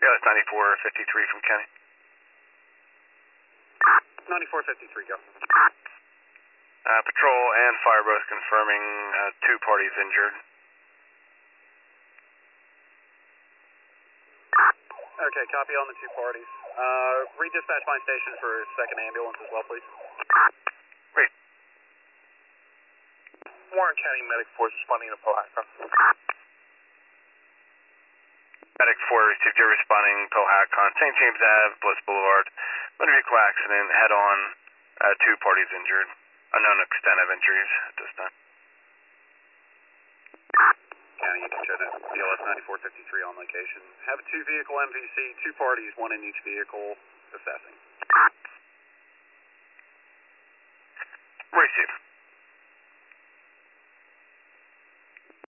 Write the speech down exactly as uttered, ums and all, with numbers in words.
Yeah, that's ninety-four fifty-three from Kenny. ninety-four fifty-three, go. Uh, patrol and fire both confirming uh, two parties injured. Okay, copy on the two parties. Uh, redispatch my station for a second ambulance as well, please. Great. Warren County Medic Force responding to Pohaca. Medic four received your responding Pohaca on Saint James Avenue, Bliss Boulevard. Motor vehicle accident, head on, uh, two parties injured. Unknown extent of injuries at this time. County, you can show that B L S ninety-four fifty-three on location. Have a two vehicle M V C, two parties, one in each vehicle, assessing. Receive.